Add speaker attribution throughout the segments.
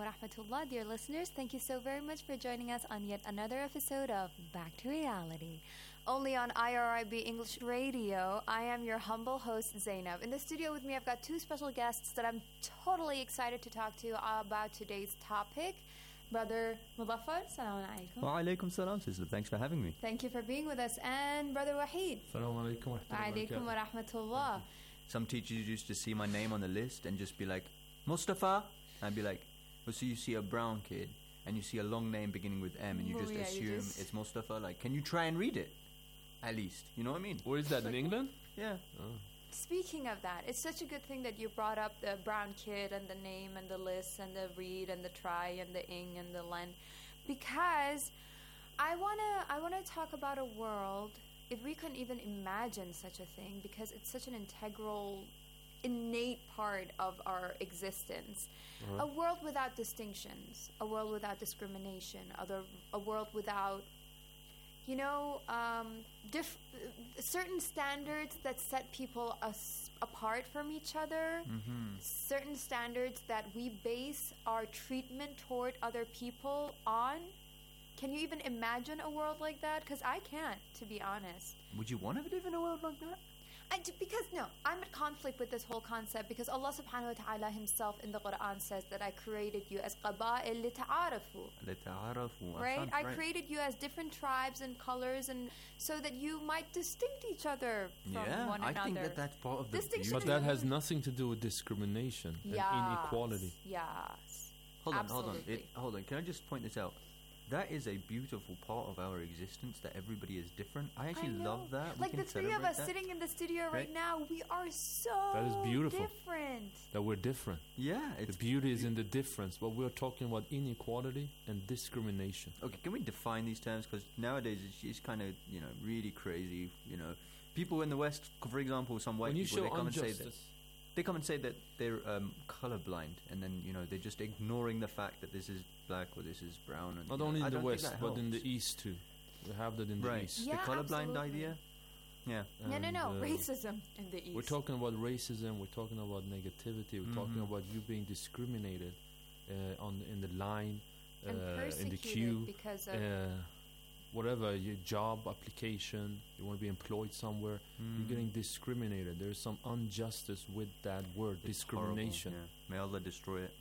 Speaker 1: wa rahmatullah, dear listeners. Thank you so very much for joining us on yet another episode of Back to Reality. Only on IRIB English Radio, I am your humble host, Zainab. In the studio with me, I've got two special guests that I'm totally excited to talk to about today's topic. Brother Mudaffar, Assalamu alaikum.
Speaker 2: Wa alaikum salam, sister. Thanks for having me.
Speaker 1: Thank you for being with us. And Brother Wahid.
Speaker 3: Assalamu alaikum wa
Speaker 1: Alaikum wa rahmatullah.
Speaker 2: Some teachers used to see my name on the list and just be like, Mustafa? I'd be like, well, so you see a brown kid and you see a long name beginning with M and you just assume it's Mustafa. Like, can you try and read it? At least. You know what I mean?
Speaker 3: Where is that, in England?
Speaker 2: Yeah.
Speaker 3: Oh.
Speaker 1: Speaking of that, it's such a good thing that you brought up the brown kid and the name and the list and the read and the try and the ing and the lend, because I wanna talk about a world, if we couldn't even imagine such a thing, because it's such an integral, innate part of our existence. A world without distinctions, a world without discrimination, a world without, certain standards that set people apart from each other, certain standards that we base our treatment toward other people on. Can you even imagine a world like that? Because I can't, to be honest.
Speaker 2: Would you want to live in a world like that?
Speaker 1: I'm at conflict with this whole concept, because Allah subhanahu wa ta'ala himself in the Quran says that I created you as qaba'il lita'arafu. Right? I created you as different tribes and colors, and so that you might distinct each other from one another.
Speaker 2: I think that's part of the beauty.
Speaker 3: But that has nothing to do with discrimination and inequality.
Speaker 1: Yes.
Speaker 2: Hold on. Can I just point this out? That is a beautiful part of our existence, that everybody is different. I actually love that.
Speaker 1: Like the three of us sitting in the studio right now, we are so
Speaker 3: that is beautiful.
Speaker 1: Different.
Speaker 3: That we're different.
Speaker 2: Yeah.
Speaker 3: The beauty is in the difference. But we're talking about inequality and discrimination.
Speaker 2: Okay, can we define these terms? Because nowadays it's kind of, really crazy. People in the West, for example, some white people, they come and say that. They come and say that they're colorblind, and then they're just ignoring the fact that this is black or this is brown. And,
Speaker 3: not only in the West, but in the East too. We have that in the East.
Speaker 1: Yeah,
Speaker 2: the colorblind idea. Yeah.
Speaker 1: No. Racism in the East.
Speaker 3: We're talking about racism. We're talking about negativity. We're talking about you being discriminated in the line, in the queue,
Speaker 1: because of
Speaker 3: whatever, your job application, you want to be employed somewhere, you're getting discriminated. There's some injustice with that word, it's discrimination.
Speaker 2: Horrible, yeah. May Allah destroy it.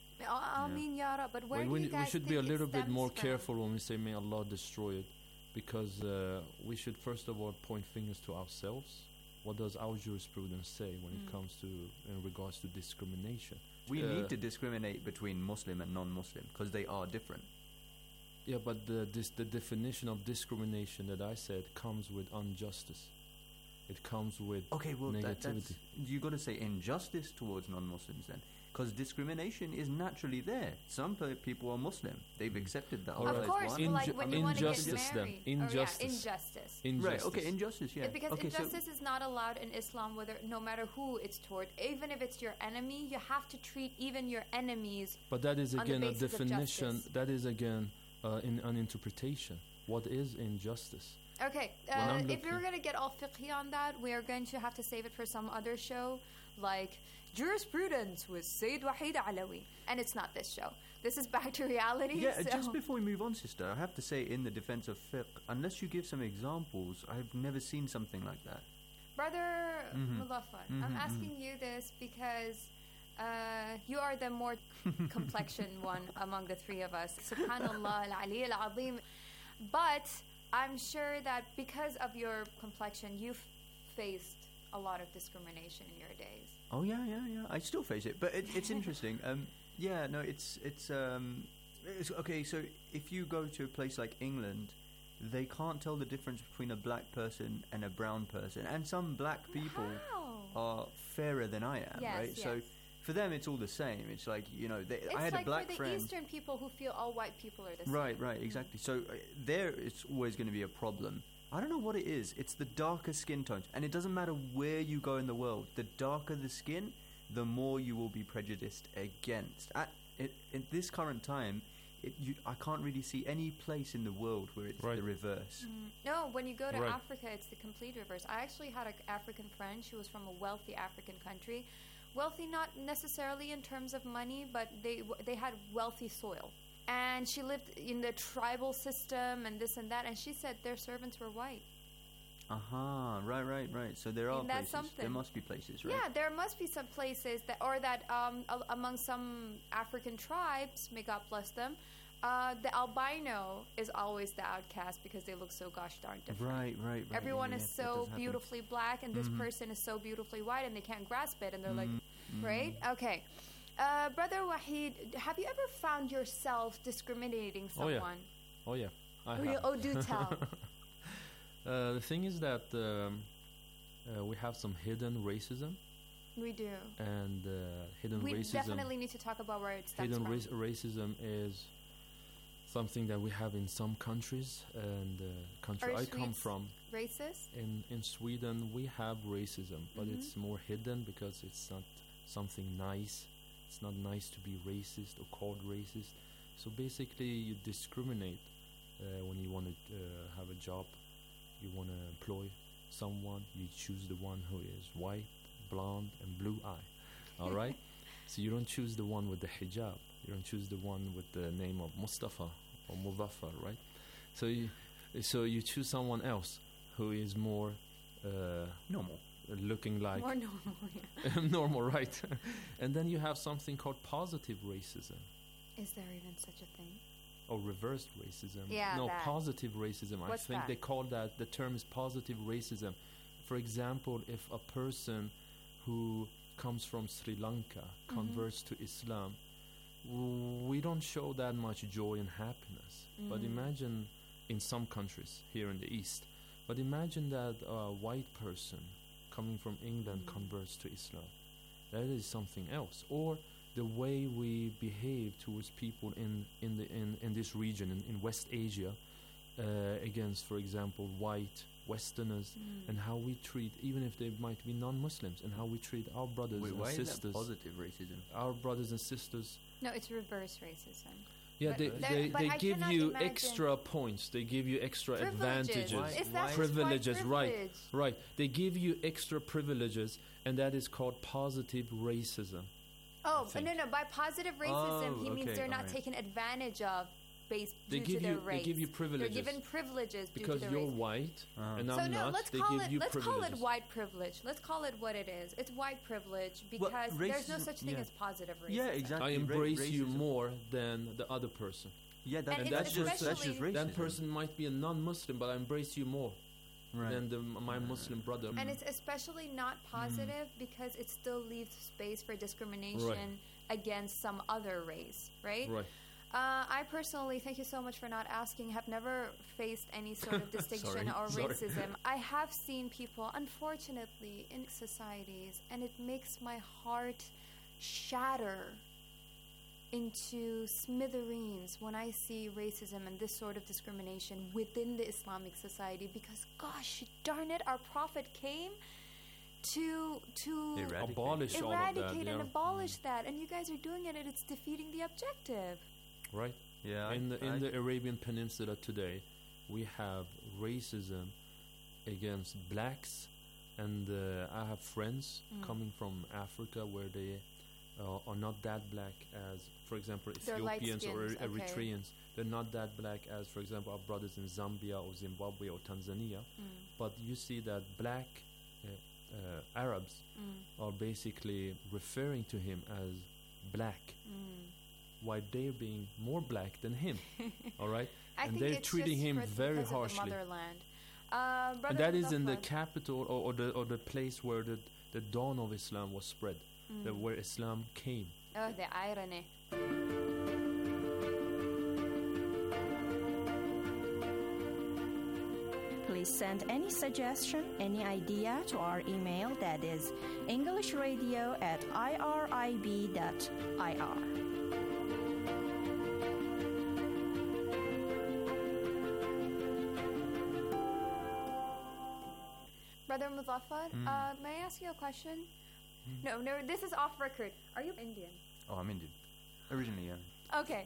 Speaker 1: I mean, Yara, but where do you guys
Speaker 3: we should be a little bit more
Speaker 1: from?
Speaker 3: careful when we say may Allah destroy it, because we should first of all point fingers to ourselves. What does our jurisprudence say when it comes to, in regards to discrimination?
Speaker 2: We need to discriminate between Muslim and non-Muslim, because they are different.
Speaker 3: Yeah, but the definition of discrimination that I said comes with injustice. It comes with negativity.
Speaker 2: You got to say injustice towards non-Muslims then, because discrimination is naturally there. Some people are Muslim; they've accepted that.
Speaker 1: Of course, like when you want to get married.
Speaker 3: Injustice.
Speaker 2: Right. Okay. Injustice. Yeah.
Speaker 1: Because injustice is not allowed in Islam, no matter who it's toward. Even if it's your enemy, you have to treat even your enemies.
Speaker 3: But that is again
Speaker 1: on the
Speaker 3: a definition.
Speaker 1: that
Speaker 3: is again in an interpretation. What is injustice?
Speaker 1: Okay, if we're going to get all fiqhi on that, we are going to have to save it for some other show, like Jurisprudence with Sayyid Wahid Alawi. And it's not this show. This is Back to Reality.
Speaker 2: Yeah, just before we move on, sister, I have to say, in the defense of fiqh, unless you give some examples, I've never seen something like that.
Speaker 1: Brother Mudaffar, I'm asking you this because you are the more complexioned one among the three of us. Subhanallah al-Ali al-Azim. But I'm sure that because of your complexion, you've faced a lot of discrimination in your days.
Speaker 2: Oh yeah. I still face it, but it's interesting. It's okay. So if you go to a place like England, they can't tell the difference between a black person and a brown person, and some black people are fairer than I am, right?
Speaker 1: Yes.
Speaker 2: So for them, it's all the same. It's like, I had a black friend.
Speaker 1: It's like for the Eastern people who feel all white people are the same.
Speaker 2: Right, exactly. So there, it's always going to be a problem. I don't know what it is. It's the darker skin tones. And it doesn't matter where you go in the world. The darker the skin, the more you will be prejudiced against. In this current time, I can't really see any place in the world where it's the reverse.
Speaker 1: No, when you go to Africa, it's the complete reverse. I actually had an African friend. She was from a wealthy African country. wealthy not necessarily in terms of money, but they had wealthy soil. And she lived in the tribal system and this and that, and she said their servants were white.
Speaker 2: Right. So there are
Speaker 1: Isn't that
Speaker 2: places.
Speaker 1: something?
Speaker 2: There must be places, right?
Speaker 1: Yeah, there must be some places that among some African tribes, may God bless them, the albino is always the outcast because they look so gosh darn different.
Speaker 2: Right.
Speaker 1: Everyone
Speaker 2: Yeah,
Speaker 1: is
Speaker 2: that
Speaker 1: so
Speaker 2: does happen.
Speaker 1: beautifully black, and this person is so beautifully white, and they can't grasp it, and they're like, right? Okay. Brother Wahid, have you ever found yourself discriminating someone?
Speaker 3: Oh yeah. I
Speaker 1: Oh,
Speaker 3: have.
Speaker 1: do tell.
Speaker 3: The thing is that we have some hidden racism,
Speaker 1: We do.
Speaker 3: and hidden
Speaker 1: We
Speaker 3: racism.
Speaker 1: definitely need to talk about where it stems
Speaker 3: Hidden
Speaker 1: from.
Speaker 3: racism is something that we have in some countries, and the country
Speaker 1: Are
Speaker 3: I come
Speaker 1: Swedes
Speaker 3: from,
Speaker 1: Racist?
Speaker 3: in Sweden, we have racism, but
Speaker 1: Mhm.
Speaker 3: it's more hidden because it's not something nice. It's not nice to be racist or called racist. So basically, you discriminate when you want to have a job. You want to employ someone. You choose the one who is white, blonde, and blue eye. All right. So you don't choose the one with the hijab. You don't choose the one with the name of Mustafa or Muzaffar, right? So you choose someone else who is more
Speaker 2: Normal.
Speaker 3: looking like
Speaker 1: More normal, yeah.
Speaker 3: normal, right? And then you have something called positive racism
Speaker 1: Is there even such a thing?
Speaker 3: or reversed racism.
Speaker 1: Yeah,
Speaker 3: no,
Speaker 1: that.
Speaker 3: positive racism.
Speaker 1: What's
Speaker 3: I think
Speaker 1: that?
Speaker 3: they call that, the term is positive racism. For example, if a person who comes from Sri Lanka converts to Islam, we don't show that much joy and happiness. But imagine in some countries here in the East, but imagine that a white person coming from England converts to Islam. That is something else. Or the way we behave towards people in this region, in West Asia, against, for example, white Westerners, and how we treat, even if they might be non-Muslims, and how we treat our brothers
Speaker 2: Wait,
Speaker 3: and
Speaker 2: why is that
Speaker 3: sisters.
Speaker 2: positive racism?
Speaker 3: Our brothers and sisters.
Speaker 1: No, it's reverse racism.
Speaker 3: Yeah,
Speaker 1: But
Speaker 3: they
Speaker 1: I
Speaker 3: give
Speaker 1: cannot
Speaker 3: you
Speaker 1: imagine-
Speaker 3: extra points. They give you extra advantages.
Speaker 2: Why-
Speaker 1: It's
Speaker 2: why-
Speaker 1: that's
Speaker 3: Privileges,
Speaker 1: white
Speaker 3: right.
Speaker 1: privilege.
Speaker 3: Right. They give you extra privileges, and that is called positive racism.
Speaker 1: Oh,
Speaker 3: think.
Speaker 1: no. By positive racism,
Speaker 2: Oh,
Speaker 1: he means
Speaker 2: okay,
Speaker 1: they're not
Speaker 2: alright.
Speaker 1: taken advantage of based
Speaker 3: They
Speaker 1: due
Speaker 3: give
Speaker 1: to their
Speaker 3: you
Speaker 1: race.
Speaker 3: they give you privileges
Speaker 1: They're given privileges due
Speaker 3: because
Speaker 1: to their
Speaker 3: you're
Speaker 1: race.
Speaker 3: white and
Speaker 1: So
Speaker 3: I'm
Speaker 1: no,
Speaker 3: not.
Speaker 1: let's
Speaker 3: They
Speaker 1: call
Speaker 3: give
Speaker 1: it
Speaker 3: you
Speaker 1: let's call it
Speaker 3: privileges.
Speaker 1: white privilege. Let's call it what it is. It's white privilege because there's no
Speaker 2: racism-
Speaker 1: such thing
Speaker 2: yeah.
Speaker 1: as positive racism.
Speaker 2: Yeah, exactly.
Speaker 3: I embrace you
Speaker 2: racism.
Speaker 3: more than the other person.
Speaker 2: Yeah,
Speaker 1: And it's
Speaker 2: that's just
Speaker 1: especially-
Speaker 2: racism.
Speaker 3: That person might be a non-Muslim, but I embrace you more
Speaker 2: Right.
Speaker 3: than my Muslim brother.
Speaker 1: And it's especially not positive because it still leaves space for discrimination against some other race, right?
Speaker 3: Right.
Speaker 1: I personally, thank you so much for not asking, have never faced any sort of distinction or
Speaker 3: Sorry.
Speaker 1: racism. I have seen people, unfortunately, in societies, and it makes my heart shatter into smithereens when I see racism and this sort of discrimination within the Islamic society because, gosh darn it, our Prophet came to
Speaker 2: Eradicate.
Speaker 3: Abolish all of that.
Speaker 1: eradicate and
Speaker 3: Yeah.
Speaker 1: abolish that, and you guys are doing it, and it's defeating the objective.
Speaker 3: Right.
Speaker 2: Yeah.
Speaker 3: In the Arabian Peninsula today, we have racism against blacks, and I have friends coming from Africa where they are not that black as, for example,
Speaker 1: They're
Speaker 3: Ethiopians or
Speaker 1: light-skinned, okay.
Speaker 3: Eritreans. They're not that black as, for example, our brothers in Zambia or Zimbabwe or Tanzania. But you see that black Arabs are basically referring to him as black, while they're being more black than him. All right,
Speaker 1: I
Speaker 3: and
Speaker 1: think
Speaker 3: they're
Speaker 1: it's
Speaker 3: treating
Speaker 1: just
Speaker 3: him
Speaker 1: because
Speaker 3: very
Speaker 1: of the
Speaker 3: harshly.
Speaker 1: motherland.
Speaker 3: And
Speaker 1: Brother
Speaker 3: that is in the
Speaker 1: Muzaffar,
Speaker 3: capital or the place where the dawn of Islam was spread, where Islam came.
Speaker 1: oh, the irony.
Speaker 4: Please send any suggestion, any idea to our email that is englishradio@irib.ir.
Speaker 1: Brother Muzaffar, may I ask you a question? No, this is off record. Are you Indian?
Speaker 2: Oh, I'm Indian. Originally, yeah.
Speaker 1: Okay.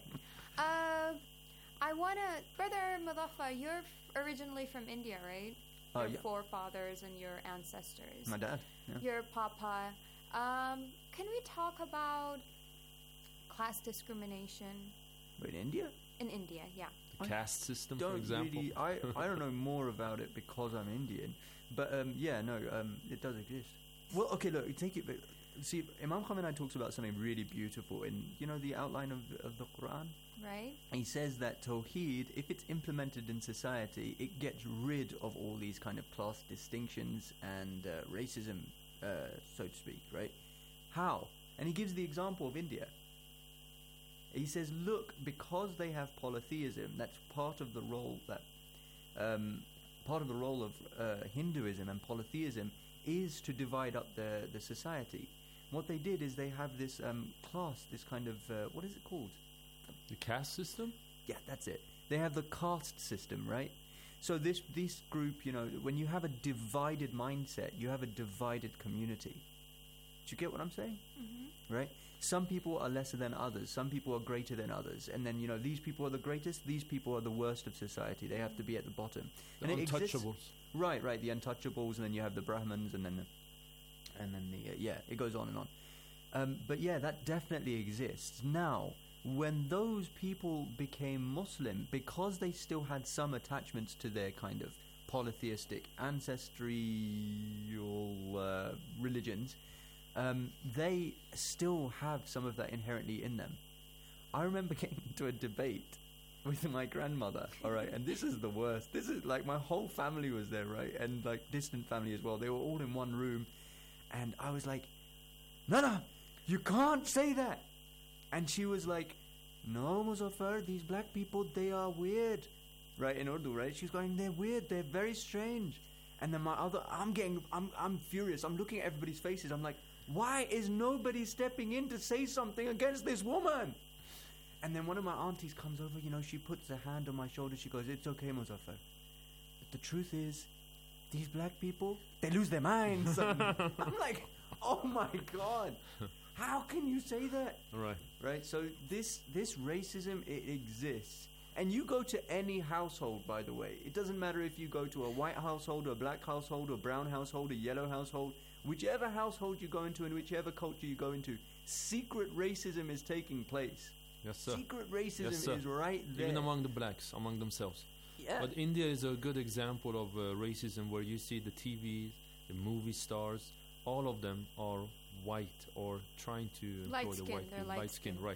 Speaker 1: I want to... Brother Muzaffar, you're originally from India, right? Your
Speaker 2: Yeah.
Speaker 1: forefathers and your ancestors.
Speaker 2: My dad. Yeah.
Speaker 1: Your papa. Can we talk about class discrimination
Speaker 2: But in India,
Speaker 1: in India? Yeah.
Speaker 3: The caste system, for
Speaker 2: don't
Speaker 3: example.
Speaker 2: really. I don't know more about it because I'm Indian, but it does exist. Well, okay, look, take it. See, Imam Khamenei talks about something really beautiful in the outline of the Quran.
Speaker 1: Right.
Speaker 2: He says that Tawheed, if it's implemented in society, it gets rid of all these kind of class distinctions and racism, so to speak, right? How? And he gives the example of India. He says, look, because they have polytheism, that's part of the role of Hinduism and polytheism is to divide up the society. What they did is they have this class, this kind of, what is it called?
Speaker 3: The caste system?
Speaker 2: Yeah, that's it. They have the caste system, right? So this group, when you have a divided mindset, you have a divided community. Do you get what I'm saying?
Speaker 1: Mm-hmm.
Speaker 2: Right? Some people are lesser than others. Some people are greater than others. And then, these people are the greatest. These people are the worst of society. They have to be at the bottom.
Speaker 3: The
Speaker 2: and
Speaker 3: untouchables.
Speaker 2: Right, the untouchables, and then you have the Brahmins, and then it goes on and on. But yeah, that definitely exists. Now, when those people became Muslim, because they still had some attachments to their kind of polytheistic ancestral religions, they still have some of that inherently in them. I remember getting into a debate with my grandmother, all right, and this is the worst. This is like my whole family was there, right, and like distant family as well. They were all in one room, and I was like, no, you can't say that. And she was like, no, Muzaffar, these black people, they are weird, right, in Urdu, right? She's going, they're weird, they're very strange. And then I'm furious. I'm looking at everybody's faces. I'm like, why is nobody stepping in to say something against this woman? And then one of my aunties comes over, she puts a hand on my shoulder. She goes, it's okay, Muzaffar. But the truth is, these black people, they lose their minds. I'm like, oh my God. How can you say that? Right. So this racism, it exists. And you go to any household, by the way. It doesn't matter if you go to a white household, or a black household, or a brown household, a yellow household. Whichever household you go into and whichever culture you go into, secret racism is taking place.
Speaker 3: Yes, sir.
Speaker 2: Secret racism
Speaker 3: Yes, sir.
Speaker 2: is right there.
Speaker 3: Even among the blacks, among themselves.
Speaker 2: Yeah.
Speaker 3: But India is a good example of racism, where you see the TV, the movie stars, all of them are white or trying to
Speaker 1: Light
Speaker 3: employ the
Speaker 1: skin,
Speaker 3: white
Speaker 1: they're
Speaker 3: people.
Speaker 1: light
Speaker 3: Light skin,
Speaker 1: skin.
Speaker 3: right.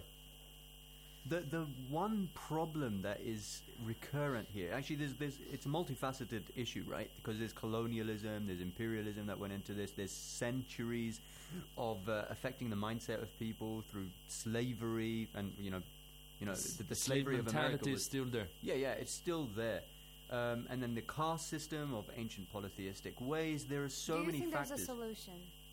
Speaker 2: The one problem that is recurrent here, actually, it's a multifaceted issue, right? Because there's colonialism, there's imperialism that went into this. There's centuries of affecting the mindset of people through slavery, and the slavery of America
Speaker 3: mentality
Speaker 2: was
Speaker 3: is still there.
Speaker 2: Yeah, it's still there. And then the caste system of ancient polytheistic ways. There are so many
Speaker 1: Do you think
Speaker 2: factors.
Speaker 1: there's a solution?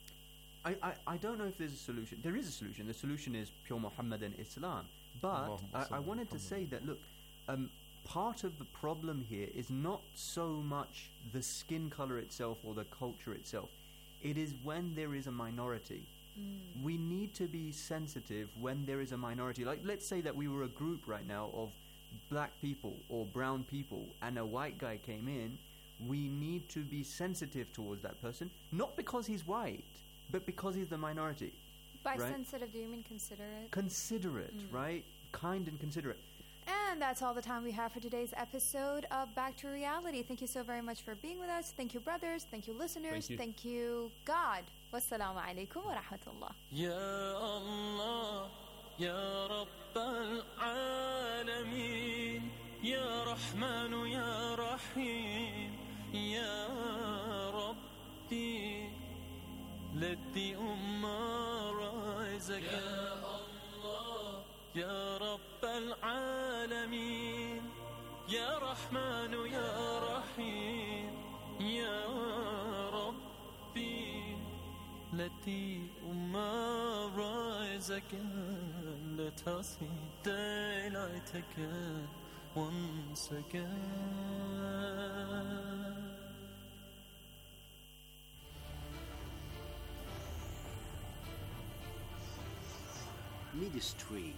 Speaker 2: I don't know if there's a solution. There is a solution. The solution is pure Muhammadan Islam. But I wanted to say that, look, part of the problem here is not so much the skin color itself or the culture itself. It is when there is a minority. We need to be sensitive when there is a minority. Like, let's say that we were a group right now of black people or brown people, and a white guy came in. We need to be sensitive towards that person, not because he's white, but because he's the minority.
Speaker 1: By
Speaker 2: right?
Speaker 1: sensitive, do you mean considerate?
Speaker 2: Considerate, right? Kind and considerate.
Speaker 1: And that's all the time we have for today's episode of Back to Reality. Thank you so very much for being with us. Thank you, brothers. Thank you, listeners.
Speaker 3: Thank you.
Speaker 1: Thank you, God. Wassalamu alaikum wa rahmatullah.
Speaker 5: يا الله يا رب العالمين يا رحمن يا رحيم يا ربي التي رزقك يا الله يا رب العالمين يا رحمن يا رحيم يا ربي التي رزقك لتصي دلعتك وانسك
Speaker 6: Midstream.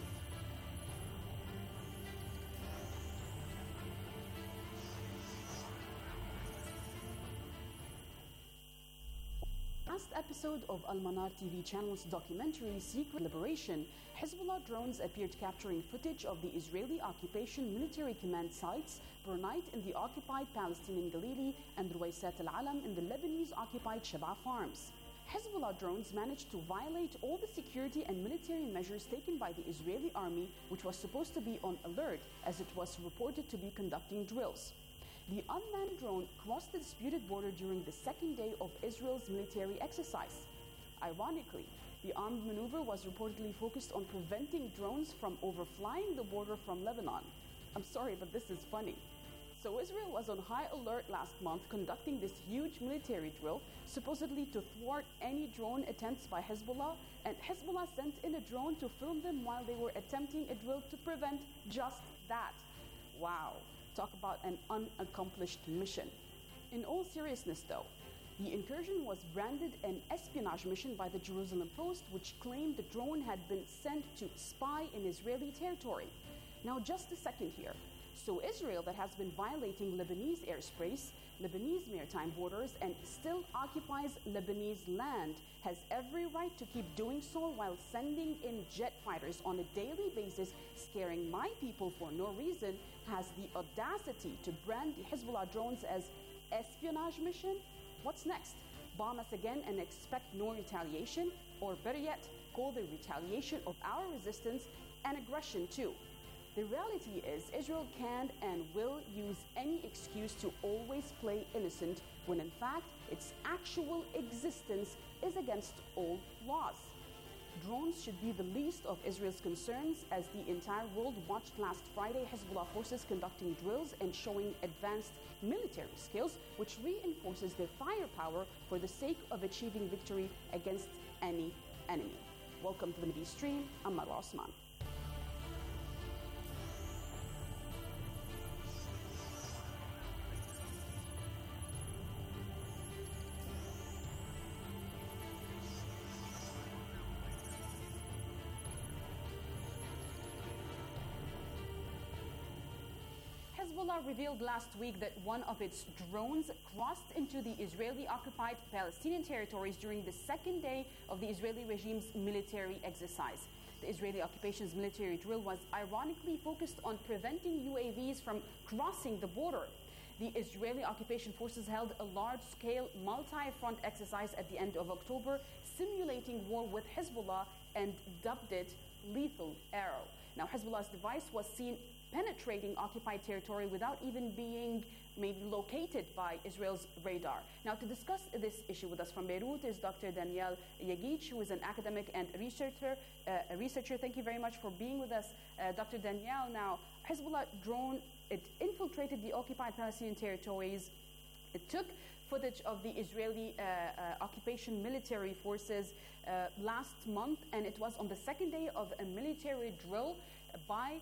Speaker 6: last episode of Al Manar TV channel's documentary Secret Liberation, Hezbollah drones appeared capturing footage of the Israeli occupation military command sites Burnite in the occupied Palestinian Galilee and Ruwaysat al-Alam in the Lebanese-occupied Sheba farms. Hezbollah drones managed to violate all the security and military measures taken by the Israeli army, which was supposed to be on alert as it was reported to be conducting drills. The unmanned drone crossed the disputed border during the second day of Israel's military exercise. Ironically, the armed maneuver was reportedly focused on preventing drones from overflying the border from Lebanon. I'm sorry, but this is funny. So Israel was on high alert last month conducting this huge military drill, supposedly to thwart any drone attempts by Hezbollah, and Hezbollah sent in a drone to film them while they were attempting a drill to prevent just that. Wow. Talk about an unaccomplished mission. In all seriousness though, the incursion was branded an espionage mission by the Jerusalem Post, which claimed the drone had been sent to spy in Israeli territory. Now just a second here. So Israel, that has been violating Lebanese airspace, Lebanese maritime borders, and still occupies Lebanese land, has every right to keep doing so while sending in jet fighters on a daily basis, scaring my people for no reason, has the audacity to brand the Hezbollah drones as espionage mission? What's next? Bomb us again and expect no retaliation? Or better yet, call the retaliation of our resistance an aggression too? The reality is Israel can and will use any excuse to always play innocent when in fact its actual existence is against all laws. Drones should be the least of Israel's concerns, as the entire world watched last Friday Hezbollah forces conducting drills and showing advanced military skills, which reinforces their firepower for the sake of achieving victory against any enemy. Welcome to the Mideast Stream. I'm Marwa Osman. Hezbollah revealed last week that one of its drones crossed into the Israeli-occupied Palestinian territories during the second day of the Israeli regime's military exercise. The Israeli occupation's military drill was ironically focused on preventing UAVs from crossing the border. The Israeli occupation forces held a large-scale multi-front exercise at the end of October, simulating war with Hezbollah, and dubbed it Lethal Arrow. Now, Hezbollah's device was seen penetrating occupied territory without even being maybe located by Israel's radar. Now, to discuss this issue with us from Beirut is Dr. Danielle Yaghich, who is an academic and researcher. Thank you very much for being with us, Dr. Danielle. Now, Hezbollah drone, it infiltrated the occupied Palestinian territories. It took footage of the Israeli occupation military forces last month, and it was on the second day of a military drill by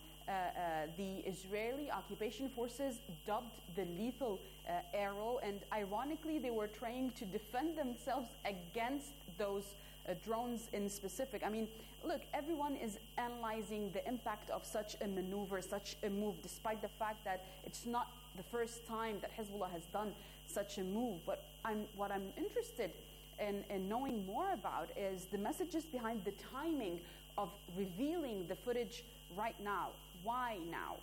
Speaker 6: the Israeli occupation forces dubbed the Lethal Arrow, and ironically they were trying to defend themselves against those drones in specific. I mean, look, everyone is analyzing the impact of such a maneuver, such a move, despite the fact that it's not the first time that Hezbollah has done such a move. But what I'm interested in knowing more about is the messages behind the timing of revealing the footage right now. Why now?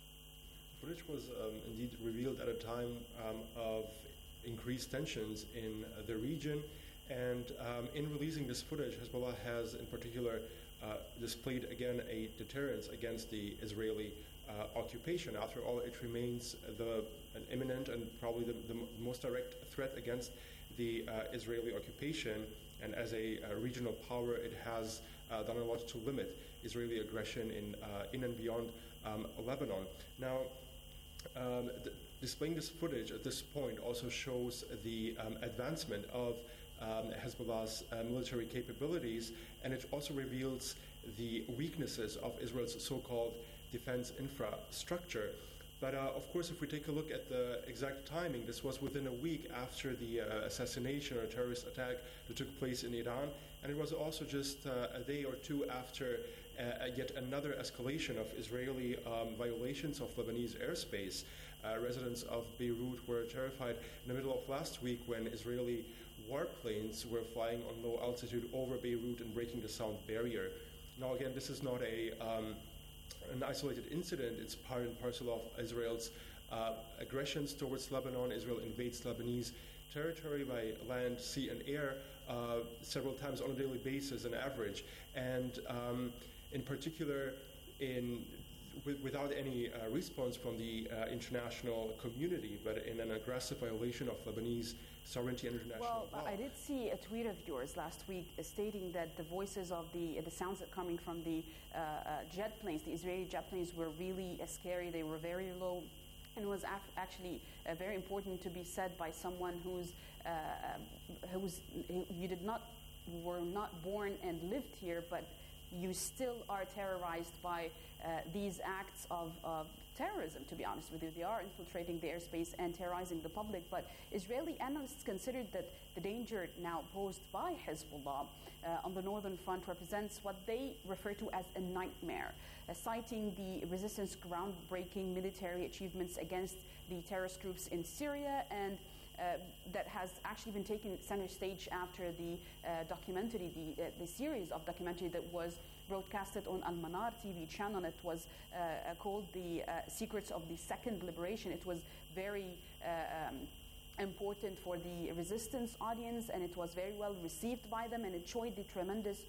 Speaker 7: Footage was indeed revealed at a time of increased tensions in the region, and in releasing this footage, Hezbollah has in particular displayed again a deterrence against the Israeli occupation. After all, it remains an imminent and probably the most direct threat against the Israeli occupation, and as a regional power, it has done a lot to limit Israeli aggression in and beyond Lebanon. Now, displaying this footage at this point also shows the advancement of Hezbollah's military capabilities, and it also reveals the weaknesses of Israel's so-called defense infrastructure. But of course, if we take a look at the exact timing, this was within a week after the assassination or terrorist attack that took place in Iran, and it was also just a day or two after yet another escalation of Israeli violations of Lebanese airspace. Residents of Beirut were terrified in the middle of last week when Israeli warplanes were flying on low altitude over Beirut and breaking the sound barrier. Now, again, this is not an isolated incident. It's part and parcel of Israel's aggressions towards Lebanon. Israel invades Lebanese territory by land, sea, and air several times on a daily basis, on average. And in particular, without any response from the international community, but in an aggressive violation of Lebanese sovereignty and international law.
Speaker 6: I did see a tweet of yours last week stating that the voices of the sounds that coming from the jet planes, the Israeli jet planes, were really scary. They were very low. And it was actually very important to be said by someone were not born and lived here, but you still are terrorized by these acts of terrorism, to be honest with you. They are infiltrating the airspace and terrorizing the public. But Israeli analysts considered that the danger now posed by Hezbollah on the northern front represents what they refer to as a nightmare, citing the resistance groundbreaking military achievements against the terrorist groups in Syria, and that has actually been taken center stage after the documentary, the series of documentary that was broadcasted on Al-Manar TV channel. It was called The Secrets of the Second Liberation. It was very important for the resistance audience, and it was very well received by them, and it showed the tremendous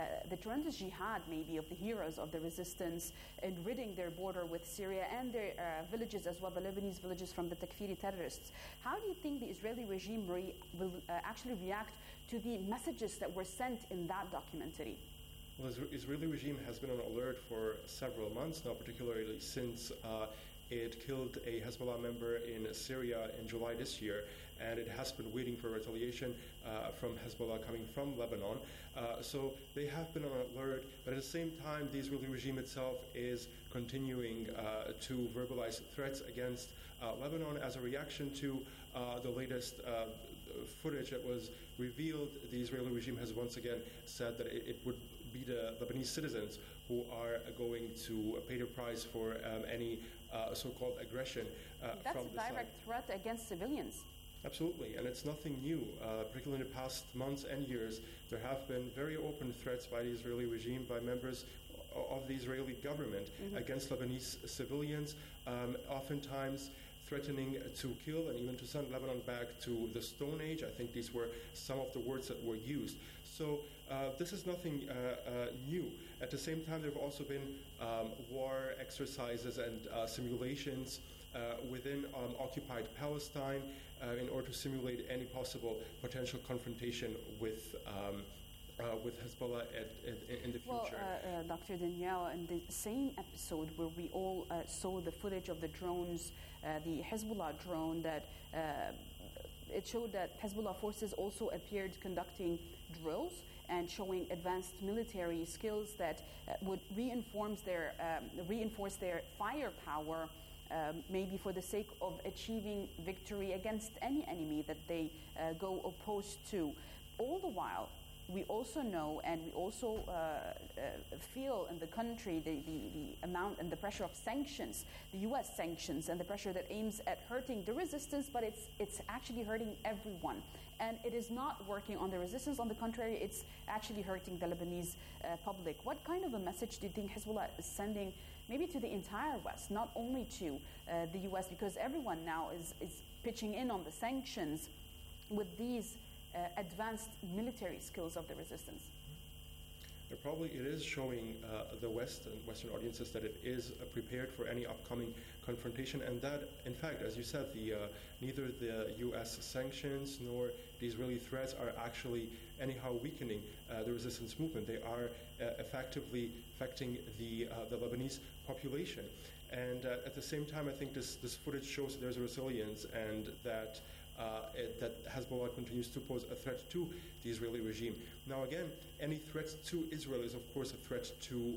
Speaker 6: jihad maybe of the heroes of the resistance in ridding their border with Syria and their villages as well, the Lebanese villages, from the Takfiri terrorists. How do you think the Israeli regime will actually react to the messages that were sent in that documentary?
Speaker 7: Well, the Israeli regime has been on alert for several months now, particularly since it killed a Hezbollah member in Syria in July this year, and it has been waiting for retaliation from Hezbollah coming from Lebanon. So they have been on alert, but at the same time, the Israeli regime itself is continuing to verbalize threats against Lebanon as a reaction to the latest footage that was revealed. The Israeli regime has once again said that it would be the Lebanese citizens who are going to pay the price for any so-called aggression
Speaker 6: That's
Speaker 7: from
Speaker 6: a
Speaker 7: the
Speaker 6: direct threat against civilians.
Speaker 7: Absolutely, and it's nothing new. Particularly in the past months and years, there have been very open threats by the Israeli regime, by members of the Israeli government against Lebanese civilians, oftentimes threatening to kill and even to send Lebanon back to the Stone Age. I think these were some of the words that were used. So this is nothing new. At the same time, there have also been war exercises and simulations within occupied Palestine in order to simulate any possible potential confrontation with Hezbollah in the future.
Speaker 6: Well, Dr. Danielle, in the same episode where we all saw the footage of the drones, the Hezbollah drone, that it showed that Hezbollah forces also appeared conducting drills and showing advanced military skills that would reinforce their firepower, maybe for the sake of achieving victory against any enemy that they go opposed to. All the while, we also know and we also feel in the country the amount and the pressure of sanctions, the U.S. sanctions, and the pressure that aims at hurting the resistance, but it's actually hurting everyone. And it is not working on the resistance. On the contrary, it's actually hurting the Lebanese public. What kind of a message do you think Hezbollah is sending maybe to the entire West, not only to the U.S., because everyone now is pitching in on the sanctions with these advanced military skills of the resistance?
Speaker 7: Probably it is showing the West and Western audiences that it is prepared for any upcoming confrontation, and that, in fact, as you said, neither the U.S. sanctions nor the Israeli threats are actually anyhow weakening the resistance movement. They are effectively affecting the Lebanese population. And at the same time, I think this footage shows that there's a resilience and that Hezbollah continues to pose a threat to the Israeli regime. Now, again, any threat to Israel is, of course, a threat to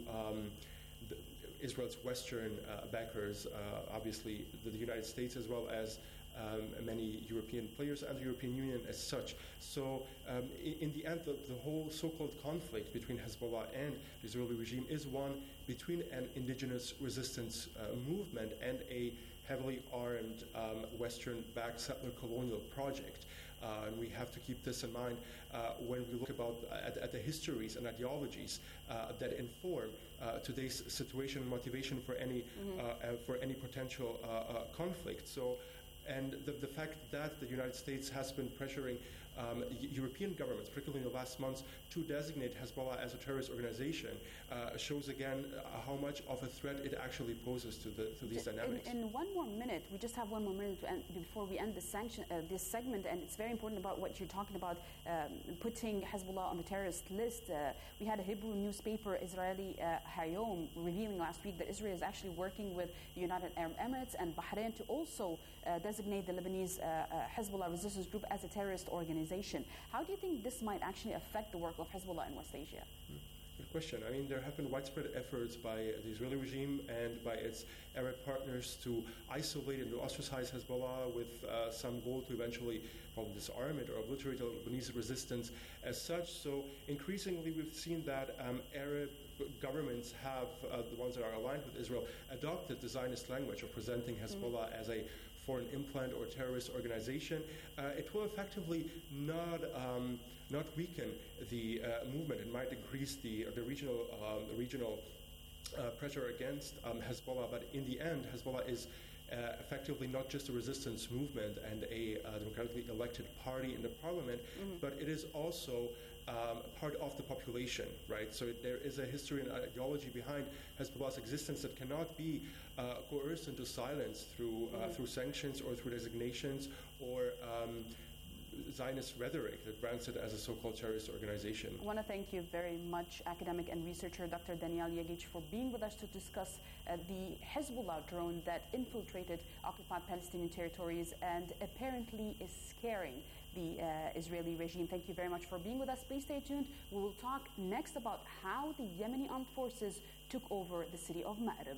Speaker 7: Israel's Western backers, obviously the United States, as well as many European players and the European Union as such. So in the end, the whole so-called conflict between Hezbollah and the Israeli regime is one between an indigenous resistance movement and a heavily armed Western-backed settler colonial project. And we have to keep this in mind when we look at the histories and ideologies that inform today's situation and motivation for any potential conflict. So, and the fact that the United States has been pressuring European governments, particularly in the last months, to designate Hezbollah as a terrorist organization shows again how much of a threat it actually poses to these dynamics.
Speaker 6: In one more minute, we just have one more minute to end, before we end this segment, and it's very important about what you're talking about, putting Hezbollah on the terrorist list. We had a Hebrew newspaper, Israeli Hayom, revealing last week that Israel is actually working with the United Arab Emirates and Bahrain to also designate the Lebanese Hezbollah resistance group as a terrorist organization. How do you think this might actually affect the work of Hezbollah in West Asia?
Speaker 7: Good question. I mean, there have been widespread efforts by the Israeli regime and by its Arab partners to isolate and to ostracize Hezbollah with some goal to eventually probably disarm it or obliterate the Lebanese resistance as such. So increasingly we've seen that Arab governments have, the ones that are aligned with Israel, adopted the Zionist language of presenting Hezbollah as a foreign implant or terrorist organization. It will effectively not weaken the movement. It might increase the regional pressure against Hezbollah, but in the end, Hezbollah is effectively not just a resistance movement and a democratically elected party in the parliament, but it is also part of the population, right? So there is a history and ideology behind Hezbollah's existence that cannot be coerced into silence through sanctions or through designations or Zionist rhetoric that brands it as a so-called terrorist organization.
Speaker 6: I want to thank you very much, academic and researcher Dr. Daniel Yagic, for being with us to discuss the Hezbollah drone that infiltrated occupied Palestinian territories and apparently is scaring the Israeli regime. Thank you very much for being with us. Please stay tuned. We will talk next about how the Yemeni armed forces took over the city of Ma'rib.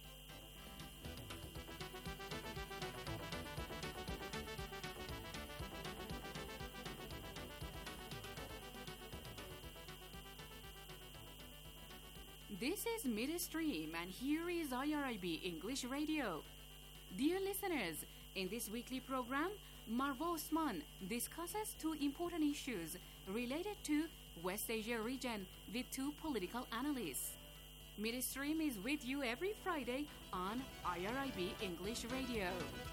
Speaker 8: This is Midstream, and here is IRIB English Radio. Dear listeners, in this weekly program, Marwa Osman discusses two important issues related to West Asia region with two political analysts. Midstream is with you every Friday on IRIB English Radio.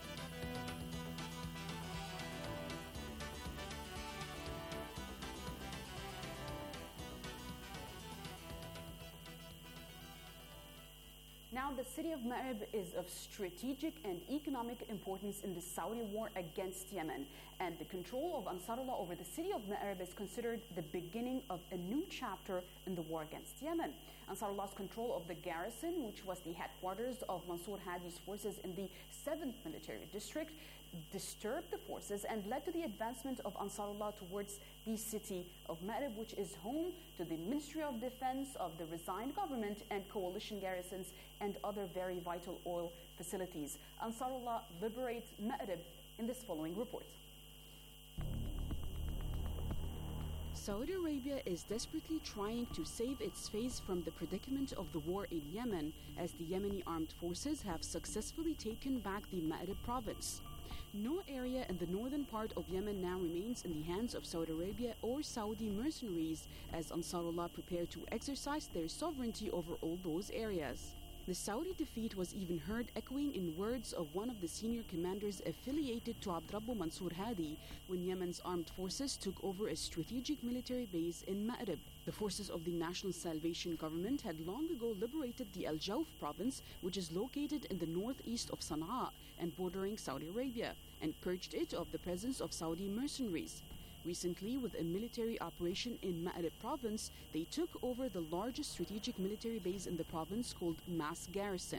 Speaker 6: Now, the city of Ma'rib is of strategic and economic importance in the Saudi war against Yemen, and the control of Ansarullah over the city of Ma'rib is considered the beginning of a new chapter in the war against Yemen. Ansarullah's control of the garrison, which was the headquarters of Mansour Hadi's forces in the 7th Military District, disturbed the forces and led to the advancement of Ansarullah towards the city of Ma'rib, which is home to the Ministry of Defense of the resigned government and coalition garrisons and other very vital oil facilities. Ansarullah liberates Ma'rib in this following report.
Speaker 9: Saudi Arabia is desperately trying to save its face from the predicament of the war in Yemen, as the Yemeni armed forces have successfully taken back the Ma'rib province. No area in the northern part of Yemen now remains in the hands of Saudi Arabia or Saudi mercenaries, as Ansarullah prepare to exercise their sovereignty over all those areas. The Saudi defeat was even heard echoing in words of one of the senior commanders affiliated to Abdrabbu Mansour Hadi when Yemen's armed forces took over a strategic military base in Ma'rib. The forces of the National Salvation Government had long ago liberated the Al Jawf province, which is located in the northeast of Sana'a and bordering Saudi Arabia, and purged it of the presence of Saudi mercenaries. Recently, with a military operation in Ma'rib province, they took over the largest strategic military base in the province called Mas Garrison.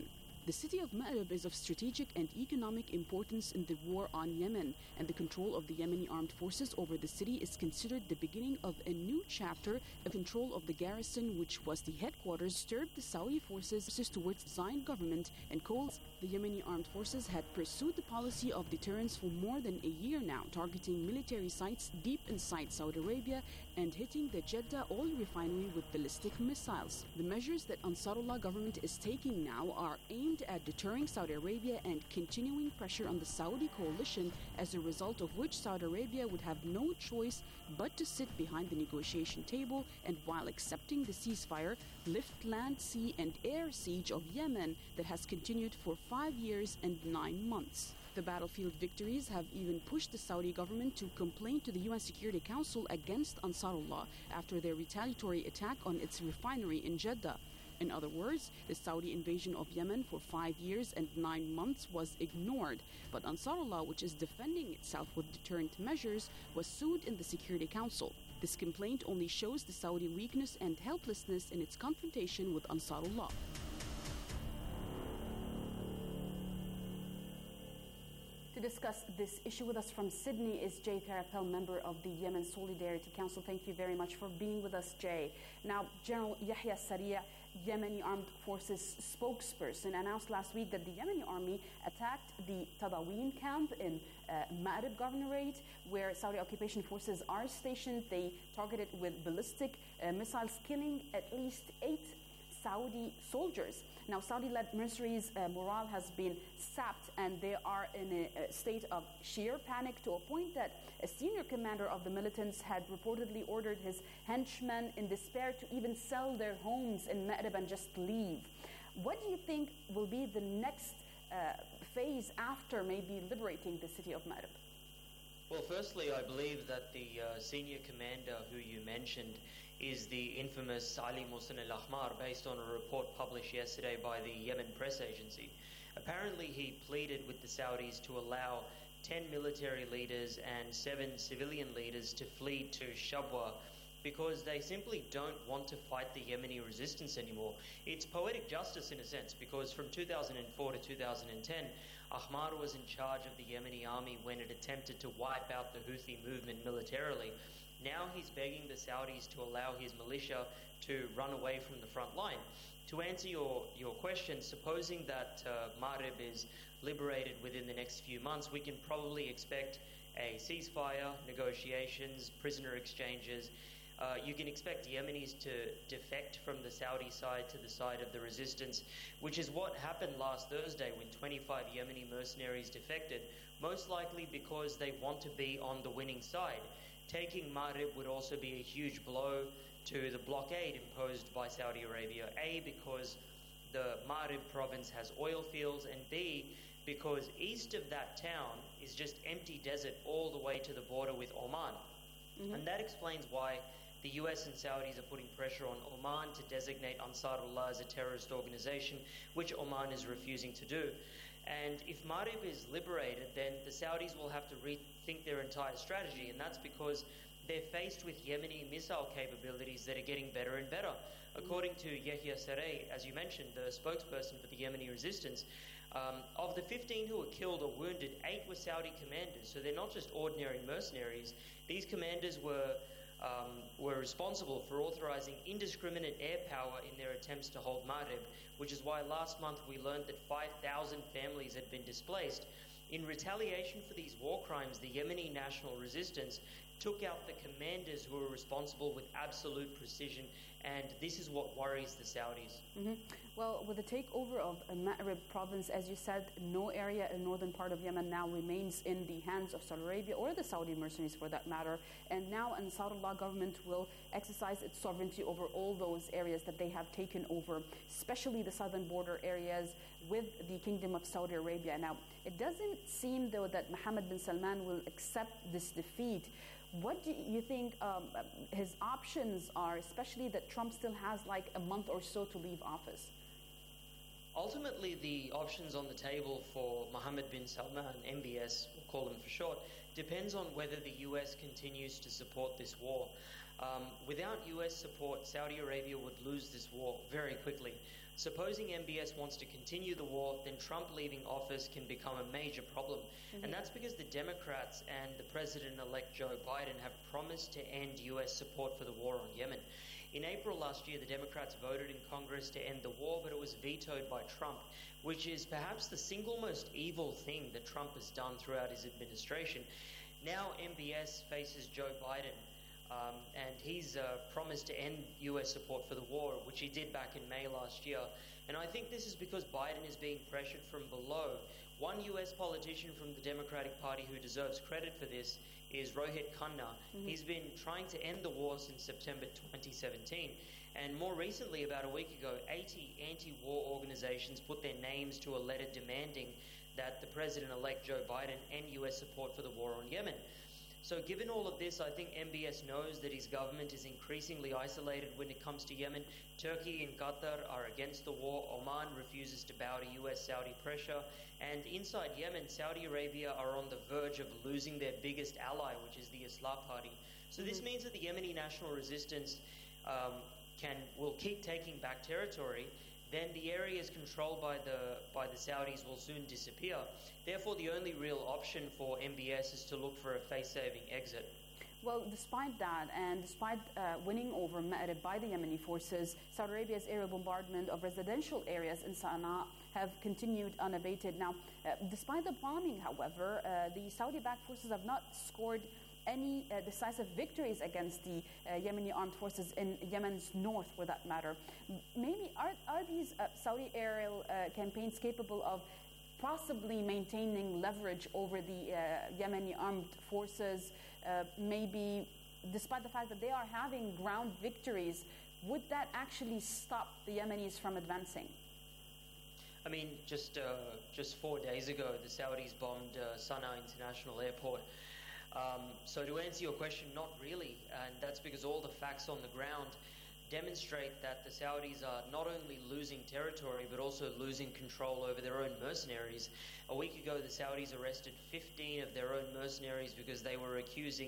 Speaker 9: The city of Ma'rib is of strategic and economic importance in the war on Yemen, and the control of the Yemeni armed forces over the city is considered the beginning of a new chapter. The control of the garrison, which was the headquarters, stirred the Saudi forces towards the Zion government and coalition. The Yemeni armed forces had pursued the policy of deterrence for more than a year now, targeting military sites deep inside Saudi Arabia and hitting the Jeddah oil refinery with ballistic missiles. The measures that Ansarullah government is taking now are aimed at deterring Saudi Arabia and continuing pressure on the Saudi coalition, as a result of which Saudi Arabia would have no choice but to sit behind the negotiation table and, while accepting the ceasefire, lift land, sea and air siege of Yemen that has continued for 5 years and 9 months. The battlefield victories have even pushed the Saudi government to complain to the UN Security Council against Ansarullah after their retaliatory attack on its refinery in Jeddah. In other words, the Saudi invasion of Yemen for 5 years and 9 months was ignored, but Ansarullah, which is defending itself with deterrent measures, was sued in the Security Council. This complaint only shows the Saudi weakness and helplessness in its confrontation with Ansarullah.
Speaker 6: To discuss this issue with us from Sydney is Jay Tharapel, member of the Yemen Solidarity Council. Thank you very much for being with us, Jay. Now, General Yahya Sari', Yemeni Armed Forces spokesperson, announced last week that the Yemeni army attacked the Tadaween camp in Ma'rib Governorate, where Saudi occupation forces are stationed. They targeted with ballistic missiles, killing at least 8 Saudi soldiers. Now, Saudi-led mercenaries' morale has been sapped, and they are in a state of sheer panic, to a point that a senior commander of the militants had reportedly ordered his henchmen in despair to even sell their homes in Ma'rib and just leave. What do you think will be the next phase after maybe liberating the city of Ma'rib?
Speaker 10: Well, firstly, I believe that the senior commander who you mentioned is the infamous Ali Muhsin al-Ahmar, based on a report published yesterday by the Yemen press agency. Apparently, he pleaded with the Saudis to allow 10 military leaders and 7 civilian leaders to flee to Shabwa because they simply don't want to fight the Yemeni resistance anymore. It's poetic justice in a sense, because from 2004 to 2010, Ahmar was in charge of the Yemeni army when it attempted to wipe out the Houthi movement militarily. Now he's begging the Saudis to allow his militia to run away from the front line. To answer your question, supposing that Ma'rib is liberated within the next few months, we can probably expect a ceasefire, negotiations, prisoner exchanges. You can expect Yemenis to defect from the Saudi side to the side of the resistance, which is what happened last Thursday when 25 Yemeni mercenaries defected, most likely because they want to be on the winning side. Taking Ma'rib would also be a huge blow to the blockade imposed by Saudi Arabia, A, because the Ma'rib province has oil fields, and B, because east of that town is just empty desert all the way to the border with Oman. Mm-hmm. And that explains why the US and Saudis are putting pressure on Oman to designate Ansarullah as a terrorist organization, which Oman is refusing to do. And if Ma'rib is liberated, then the Saudis will have to rethink their entire strategy, and that's because they're faced with Yemeni missile capabilities that are getting better and better. According to Yahya Sari', as you mentioned, the spokesperson for the Yemeni resistance, of the 15 who were killed or wounded, 8 were Saudi commanders, so they're not just ordinary mercenaries. These commanders were responsible for authorizing indiscriminate air power in their attempts to hold Ma'rib, which is why last month we learned that 5,000 families had been displaced. In retaliation for these war crimes, the Yemeni National Resistance took out the commanders who were responsible with absolute precision, and this is what worries the Saudis.
Speaker 6: Mm-hmm. Well, with the takeover of Ma'rib province, as you said, no area in northern part of Yemen now remains in the hands of Saudi Arabia or the Saudi mercenaries for that matter. And now Ansarullah government will exercise its sovereignty over all those areas that they have taken over, especially the southern border areas with the Kingdom of Saudi Arabia. Now, it doesn't seem, though, that Mohammed bin Salman will accept this defeat. What do you think his options are, especially that Trump still has like a month or so to leave office?
Speaker 10: Ultimately, the options on the table for Mohammed bin Salman, MBS, we'll call him for short, depends on whether the US continues to support this war. Without US support, Saudi Arabia would lose this war very quickly. Supposing MBS wants to continue the war, then Trump leaving office can become a major problem. And that's because the Democrats and the President-elect Joe Biden have promised to end US support for the war on Yemen. In April last year, the Democrats voted in Congress to end the war, but it was vetoed by Trump, which is perhaps the single most evil thing that Trump has done throughout his administration. Now MBS faces Joe Biden, and he's promised to end US support for the war, which he did back in May last year. And I think this is because Biden is being pressured from below. One US politician from the Democratic Party who deserves credit for this is Rohit Khanna. He's been trying to end the war since September 2017. And more recently, about a week ago, 80 anti-war organizations put their names to a letter demanding that the President-elect Joe Biden end US support for the war on Yemen. So given all of this, I think MBS knows that his government is increasingly isolated when it comes to Yemen. Turkey and Qatar are against the war. Oman refuses to bow to US-Saudi pressure. And inside Yemen, Saudi Arabia are on the verge of losing their biggest ally, which is the Islah Party. So this means that the Yemeni national resistance will keep taking back territory. Then the areas controlled by the Saudis will soon disappear. Therefore, the only real option for MBS is to look for a face-saving exit.
Speaker 6: Well, despite that, and despite winning over Ma'rib by the Yemeni forces, Saudi Arabia's aerial bombardment of residential areas in Sana'a have continued unabated. Now, despite the bombing, however, the Saudi-backed forces have not scored any decisive victories against the Yemeni armed forces in Yemen's north, for that matter. Maybe are these Saudi aerial campaigns capable of possibly maintaining leverage over the Yemeni armed forces? Maybe despite the fact that they are having ground victories, would that actually stop the Yemenis from advancing?
Speaker 10: I mean, just 4 days ago, the Saudis bombed Sana'a International Airport. So to answer your question, not really, and that's because all the facts on the ground demonstrate that the Saudis are not only losing territory but also losing control over their own mercenaries. A week ago, the Saudis arrested 15 of their own mercenaries because they were accused,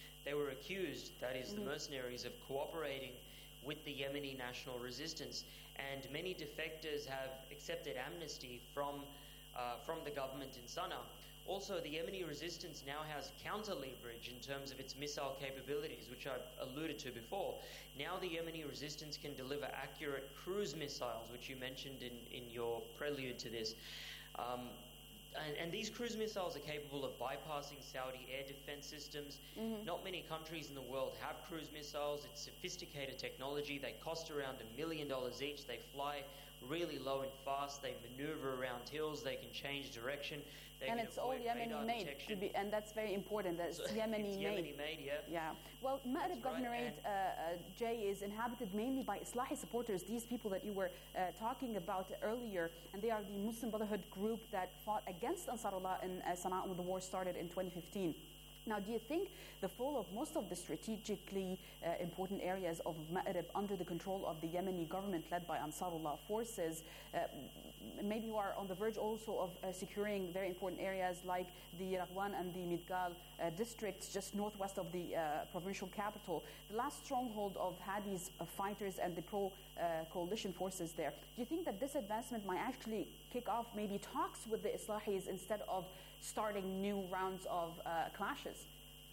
Speaker 10: that is, the mercenaries, of cooperating with the Yemeni national resistance. And many defectors have accepted amnesty from the government in Sana'a. Also, the Yemeni resistance now has counter leverage in terms of its missile capabilities, which I alluded to before. Now the Yemeni resistance can deliver accurate cruise missiles, which you mentioned in your prelude to this. And these cruise missiles are capable of bypassing Saudi air defense systems. Not many countries in the world have cruise missiles. It's sophisticated technology. They cost around $1 million each. They fly really low and fast. They maneuver around hills. They can change direction.
Speaker 6: And it's all Yemeni made, and that's very important. That's Yemeni made.
Speaker 10: Yemeni made, yeah.
Speaker 6: Yeah. Well, Ma'rib Governorate, Jay, is inhabited mainly by Islahi supporters, these people that you were talking about earlier, and they are the Muslim Brotherhood group that fought against Ansarullah in Sana'a when the war started in 2015. Now, do you think the fall of most of the strategically important areas of Ma'rib under the control of the Yemeni government led by Ansarullah forces, maybe who are on the verge also of securing very important areas like the Raghwan and the Midgal districts just northwest of the provincial capital, the last stronghold of Hadi's fighters and the pro-coalition forces there? Do you think that this advancement might actually kick off maybe talks with the Islahis instead of starting new rounds of clashes?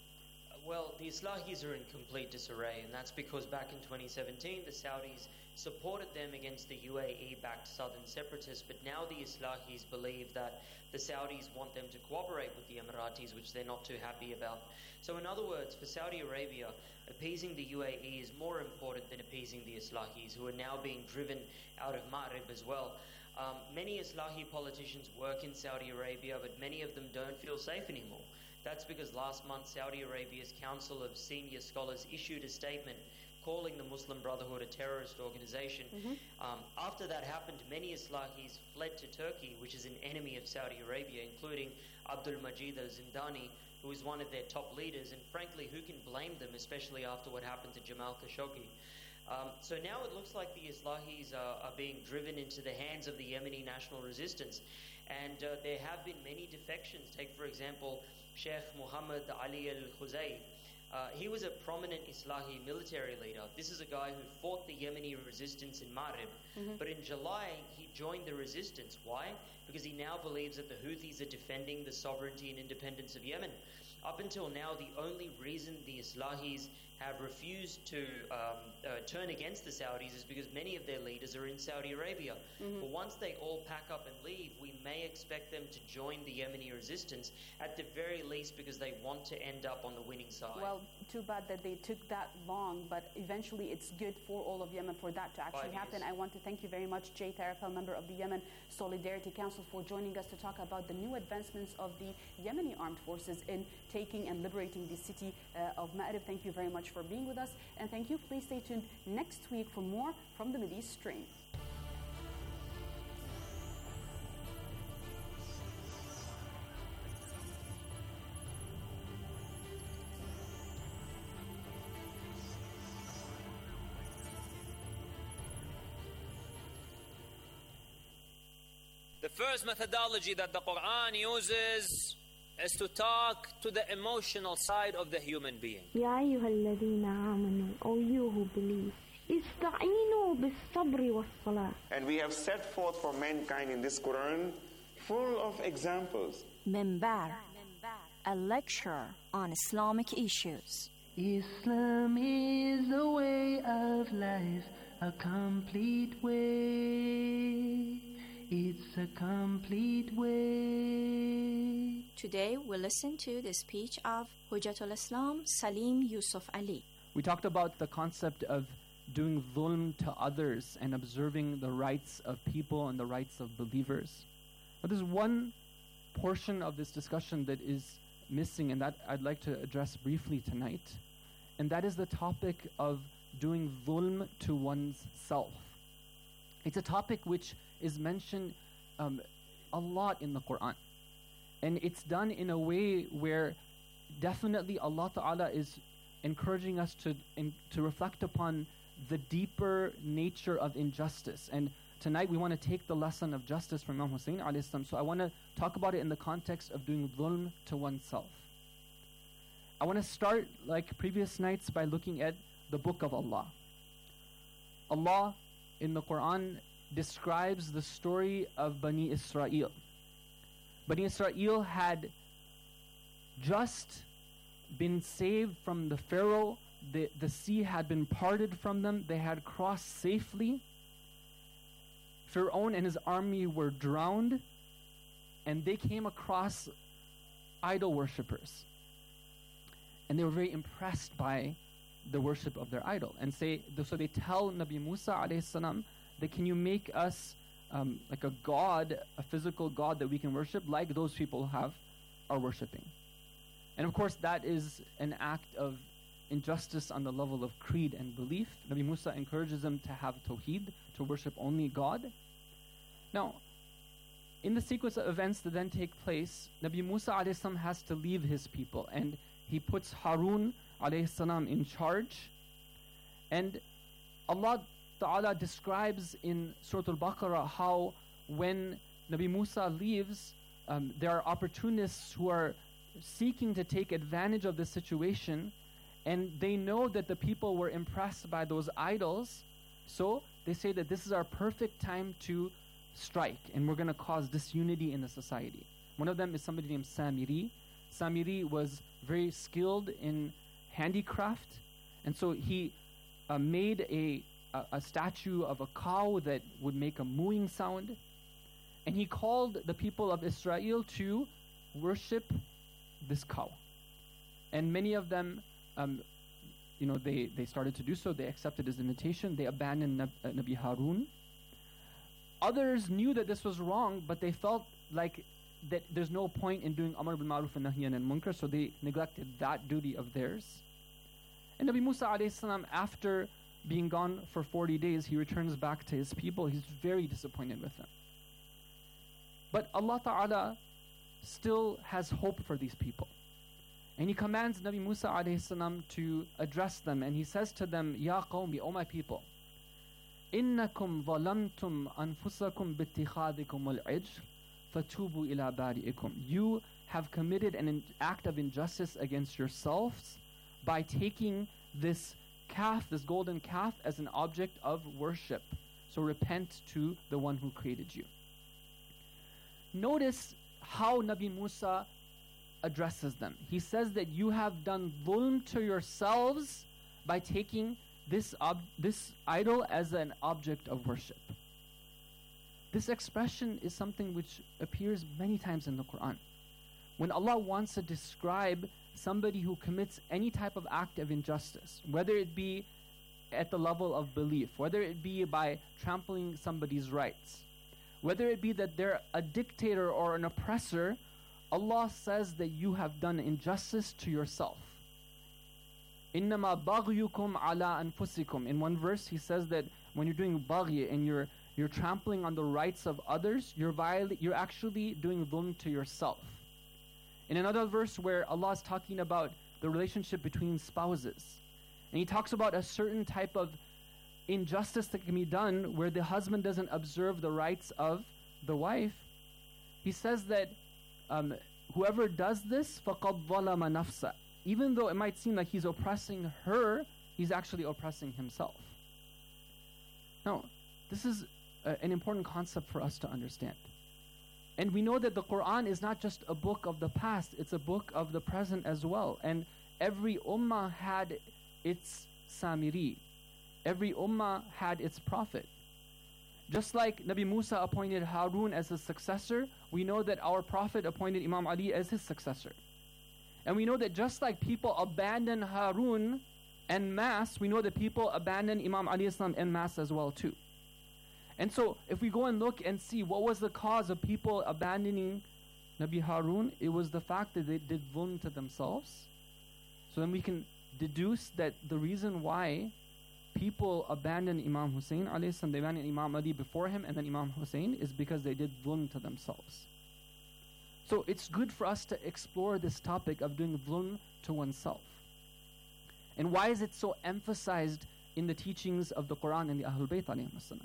Speaker 10: Well, the Islahis are in complete disarray, and that's because back in 2017, the Saudis supported them against the UAE-backed southern separatists, but now the Islahis believe that the Saudis want them to cooperate with the Emiratis, which they're not too happy about. So in other words, for Saudi Arabia, appeasing the UAE is more important than appeasing the Islahis, who are now being driven out of Ma'rib as well. Many Islahi politicians work in Saudi Arabia, but many of them don't feel safe anymore. That's because last month Saudi Arabia's Council of Senior Scholars issued a statement calling the Muslim Brotherhood a terrorist organization. After that happened, many Islahis fled to Turkey, which is an enemy of Saudi Arabia, including Abdul Majid al-Zindani, who is one of their top leaders, and frankly, who can blame them, especially after what happened to Jamal Khashoggi. So now it looks like the Islahis are being driven into the hands of the Yemeni national resistance. And there have been many defections. Take, for example, Sheikh Muhammad Ali al-Khuzai, He was a prominent Islahi military leader. This is a guy who fought the Yemeni resistance in Ma'rib. But in July, he joined the resistance. Why? Because he now believes that the Houthis are defending the sovereignty and independence of Yemen. Up until now, the only reason the Islahis have refused to turn against the Saudis is because many of their leaders are in Saudi Arabia. But once they all pack up and leave, we may expect them to join the Yemeni resistance, at the very least because they want to end up on the winning side.
Speaker 6: Well, too bad that they took that long, but eventually it's good for all of Yemen for that to actually happen. I want to thank you very much, Jay Tarafel, member of the Yemen Solidarity Council, for joining us to talk about the new advancements of the Yemeni armed forces in taking and liberating the city of Ma'rib. Thank you very much for being with us, and thank you. Please stay tuned next week for more from the Mideast Stream.
Speaker 11: The first methodology that the Quran uses is to talk to the emotional side of the human being.
Speaker 12: يا أيها الذين آمنوا, O you who believe, استعينوا بالصبر والصلاة.
Speaker 13: And we have set forth for mankind in this Quran full of examples.
Speaker 4: Minbar, a lecture on Islamic issues.
Speaker 14: Islam is a way of life, a complete way. It's a complete way.
Speaker 4: Today we listen to the speech of Hujjatul Islam Salim Yusuf Ali.
Speaker 15: We talked about the concept of doing dhulm to others and observing the rights of people and the rights of believers. But there's one portion of this discussion that is missing, and that I'd like to address briefly tonight, and that is the topic of doing dhulm to one's self. It's a topic which is mentioned a lot in the Quran. And it's done in a way where definitely Allah Ta'ala is encouraging us to reflect upon the deeper nature of injustice. And tonight we want to take the lesson of justice from Imam Hussein alayhi salam. So I want to talk about it in the context of doing dhulm to oneself. I want to start, like previous nights, by looking at the book of Allah. Allah in the Quran describes the story of Bani Israel. Bani Israel had just been saved from the Pharaoh. The sea had been parted from them. They had crossed safely. Pharaoh and his army were drowned, and they came across idol worshippers. And they were very impressed by the worship of their idol. And so they tell Nabi Musa alayhi salam, that can you make us like a god, a physical god that we can worship like those people are worshipping. And of course that is an act of injustice on the level of creed and belief. Nabi Musa encourages them to have tawheed, to worship only God. Now, in the sequence of events that then take place, Nabi Musa alayhi salam has to leave his people, and he puts Harun alayhi salam in charge. And Allah Ta'ala describes in Surah Al-Baqarah how when Nabi Musa leaves, there are opportunists who are seeking to take advantage of this situation, and they know that the people were impressed by those idols, so they say that this is our perfect time to strike, and we're going to cause disunity in the society. One of them is somebody named Samiri. Samiri was very skilled in handicraft, and so he made a statue of a cow that would make a mooing sound, and he called the people of Israel to worship this cow. And many of them, they started to do so. They accepted his invitation. They abandoned Nabi Harun. Others knew that this was wrong, but they felt like that there's no point in doing Amr bil Ma'ruf and Nahy anil Munkar, so they neglected that duty of theirs. And Nabi Musa alayhi salam, after being gone for 40 days, he returns back to his people. He's very disappointed with them. But Allah Ta'ala still has hope for these people. And he commands Nabi Musa alayhi salam to address them, and he says to them, Ya qawmi, O my people, إنكم ظلمتم أنفسكم باتخاذكم العجل فتوبوا إلى بارئكم. You have committed an act of injustice against yourselves by taking this calf, this golden calf, as an object of worship. So repent to the one who created you. Notice how Nabi Musa addresses them. He says that you have done dhulm to yourselves by taking this idol as an object of worship. This expression is something which appears many times in the Quran. When Allah wants to describe somebody who commits any type of act of injustice, whether it be at the level of belief, whether it be by trampling somebody's rights, whether it be that they're a dictator or an oppressor, Allah says that you have done injustice to yourself. إِنَّمَا بَغْيُكُمْ عَلَىٰ أَنفُسِكُمْ. In one verse, he says that when you're doing baghi and you're trampling on the rights of others, you're actually doing dhulm to yourself. In another verse where Allah is talking about the relationship between spouses, and He talks about a certain type of injustice that can be done where the husband doesn't observe the rights of the wife, He says that whoever does this, فَقَدْ ظَلَمَ نَفْسَهُ. Even though it might seem like he's oppressing her, he's actually oppressing himself. Now, this is an important concept for us to understand. And we know that the Quran is not just a book of the past, it's a book of the present as well. And every ummah had its Samiri. Every ummah had its prophet. Just like Nabi Musa appointed Harun as his successor, we know that our prophet appointed Imam Ali as his successor. And we know that just like people abandon Harun en masse, we know that people abandon Imam Ali en masse as well too. And so if we go and look and see what was the cause of people abandoning Nabi Harun, it was the fact that they did dhulm to themselves. So then we can deduce that the reason why people abandoned Imam Hussein alayhi salam, they abandoned Imam Ali before him and then Imam Hussein, is because they did dhulm to themselves. So it's good for us to explore this topic of doing dhulm to oneself. And why is it so emphasized in the teachings of the Quran and the Ahlul Bayt alayhim as-salam?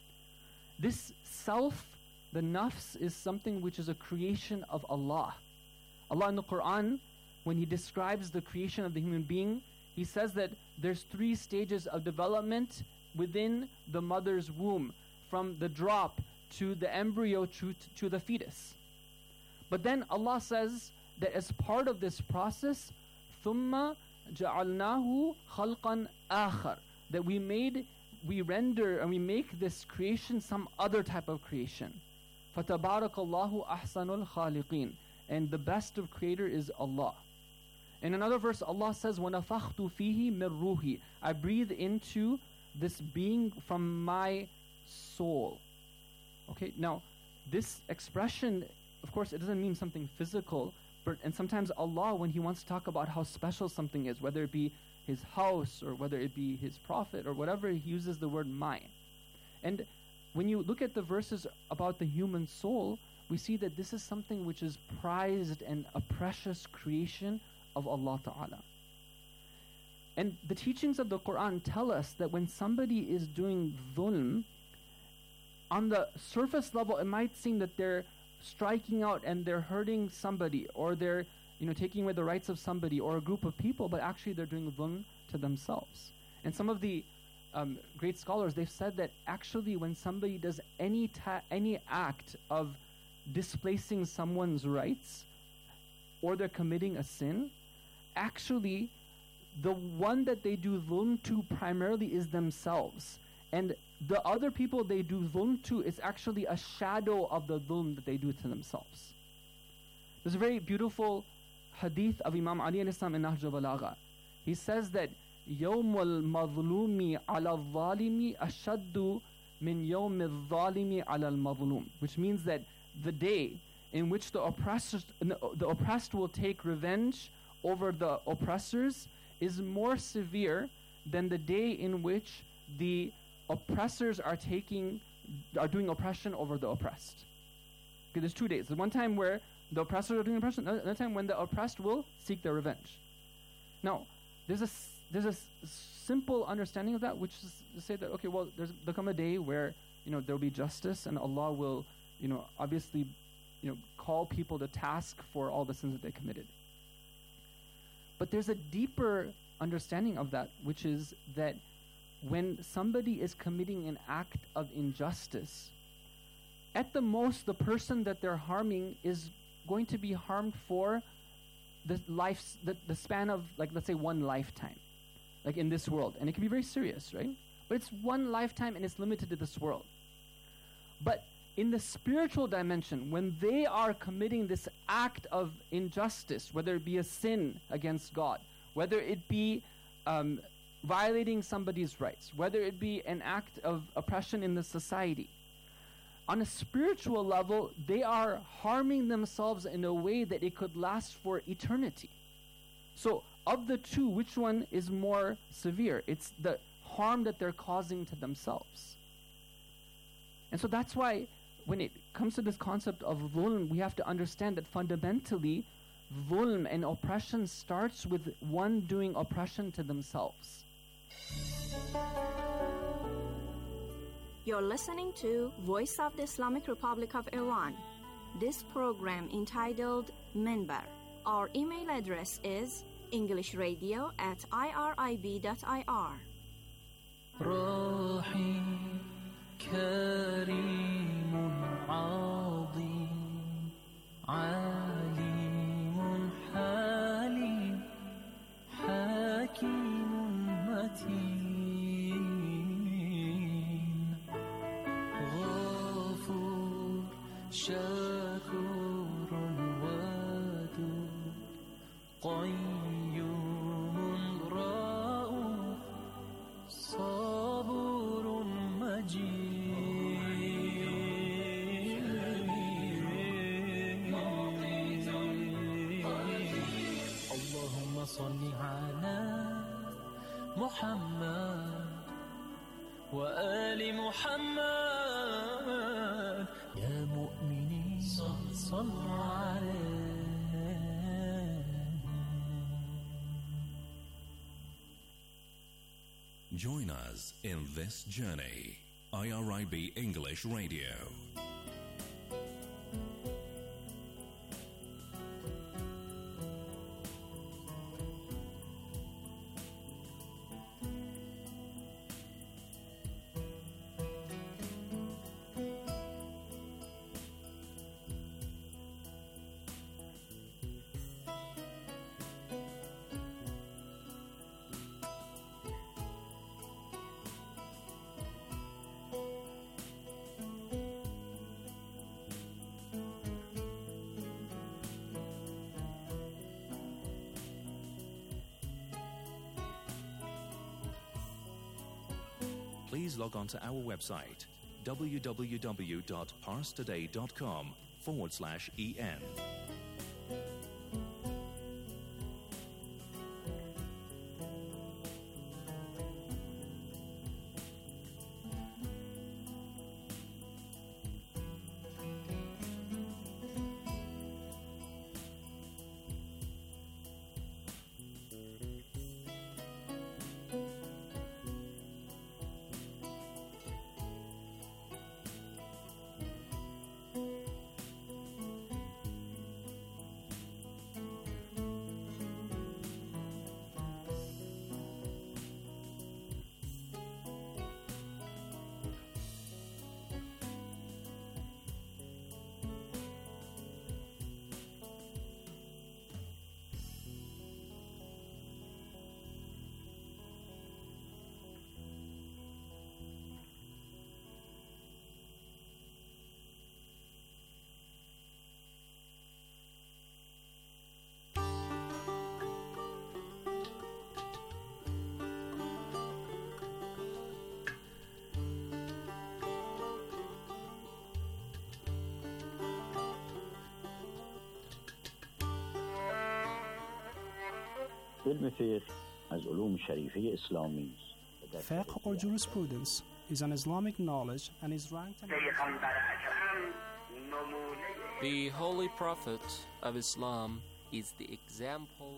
Speaker 15: This self, the nafs, is something which is a creation of Allah. Allah in the Quran, when He describes the creation of the human being, He says that there's 3 stages of development within the mother's womb, from the drop to the embryo to the fetus. But then Allah says that as part of this process, ثُمَّ جَعَلْنَاهُ خَلْقًا آخَرَ, that we render and we make this creation some other type of creation. فَتَبَارَكَ اللَّهُ أَحْسَنُ الْخَالِقِينَ. And the best of creator is Allah. In another verse, Allah says, وَنَفَخْتُ فِيهِ مِنْ رُوحِي. I breathe into this being from my soul. Okay, now this expression, of course, it doesn't mean something physical, and sometimes Allah, when He wants to talk about how special something is, whether it be His house or whether it be His prophet or whatever, He uses the word my. And when you look at the verses about the human soul, we see that this is something which is prized and a precious creation of Allah Ta'ala. And the teachings of the Quran tell us that when somebody is doing dhulm, on the surface level it might seem that they're striking out and they're hurting somebody, or they're taking away the rights of somebody or a group of people, but actually they're doing dhulm to themselves. And some of the great scholars, they've said that actually when somebody does any act of displacing someone's rights, or they're committing a sin, actually the one that they do dhulm to primarily is themselves. And the other people they do dhulm to is actually a shadow of the dhulm that they do to themselves. There's a very beautiful hadith of Imam Ali alayhi salam in Nahj al-Balagha. He says that يَوْمُ الْمَظْلُومِ عَلَى الظَّالِمِ أَشَدُّ مِنْ يَوْمِ الظَّالِمِ عَلَى الْمَظْلُومِ, which means that the day in which the oppressed will take revenge over the oppressors is more severe than the day in which the oppressors are doing oppression over the oppressed. Okay, there's 2 days. There's one time where the oppressors are doing oppression, another time when the oppressed will seek their revenge. Now, there's a simple understanding of that, which is to say that, okay, well, there'll come a day where there'll be justice, and Allah will obviously call people to task for all the sins that they committed. But there's a deeper understanding of that, which is that when somebody is committing an act of injustice, at the most, the person that they're harming is going to be harmed for the span of, like, let's say, one lifetime, like in this world. And it can be very serious, right? But it's one lifetime and it's limited to this world. But in the spiritual dimension, when they are committing this act of injustice, whether it be a sin against God, whether it be violating somebody's rights, whether it be an act of oppression in the society, on a spiritual level, they are harming themselves in a way that it could last for eternity. So, of the two, which one is more severe? It's the harm that they're causing to themselves. And so that's why when it comes to this concept of dhulm, we have to understand that fundamentally, dhulm and oppression starts with one doing oppression to themselves.
Speaker 4: You're listening to Voice of the Islamic Republic of Iran. This program entitled Minbar. Our email address is englishradio@irib.ir.
Speaker 5: رحيم كريم عظيم عليم حليم حكيم متين غفور شكور ودود قيوم رؤوف صبور مجيد اللهم صل على محمد وآل محمد يا مؤمنين صلوا عليه.
Speaker 16: Join us in this journey. IRIB English Radio. Please log on to our website www.parstoday.com/en.
Speaker 17: علم فقه از علوم شریفه اسلامی است.
Speaker 18: Fiqh or jurisprudence is an Islamic knowledge and is ranked
Speaker 19: The Holy Prophet of Islam is the example.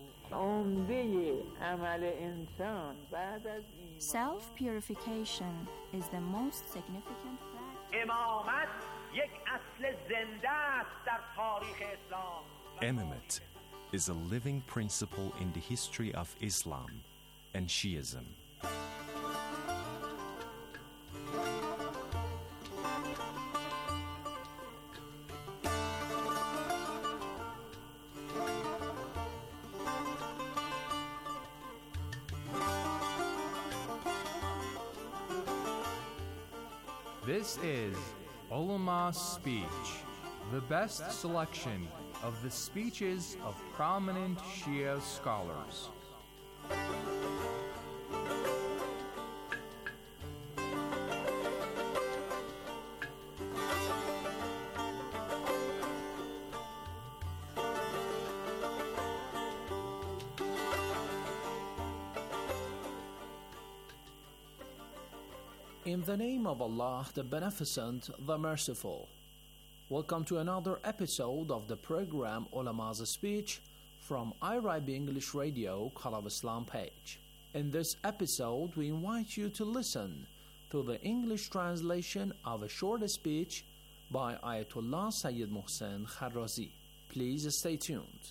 Speaker 4: Self-purification is the most significant fact.
Speaker 20: Imamate is a living principle in the history of Islam and Shiism.
Speaker 21: This is Ulama's Speech, the best selection of the speeches of prominent Shia scholars.
Speaker 22: In the name of Allah, the Beneficent, the Merciful. Welcome to another episode of the program Ulama's Speech from IRIB English Radio, Call of Islam page. In this episode, we invite you to listen to the English translation of a short speech by Ayatollah Sayyid Mohsen Kharrazi. Please stay tuned.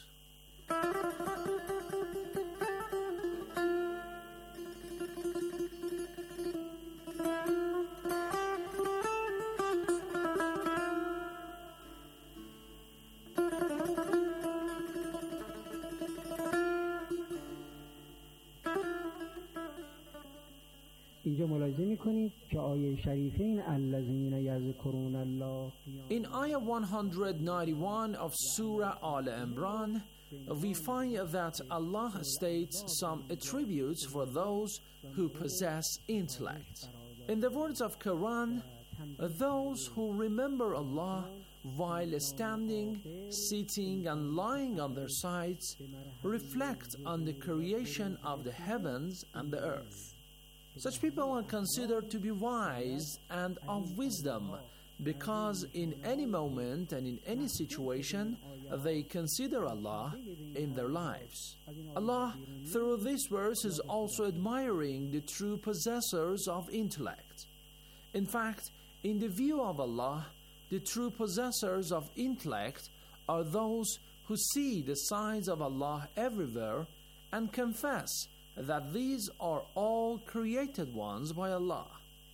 Speaker 23: اینجا ملاحظه می‌کنید که آیه شریفین الذین یذکرون الله
Speaker 22: In ayah 191 of Surah Al Imran, we find that Allah states some attributes for those who possess intellect. In the words of Quran, those who remember Allah while standing, sitting and lying on their sides reflect on the creation of the heavens and the earth. Such people are considered to be wise and of wisdom because in any moment and in any situation they consider Allah in their lives. Allah, through this verse, is also admiring the true possessors of intellect. In fact, in the view of Allah, the true possessors of intellect are those who see the signs of Allah everywhere and confess that these are all created ones by Allah.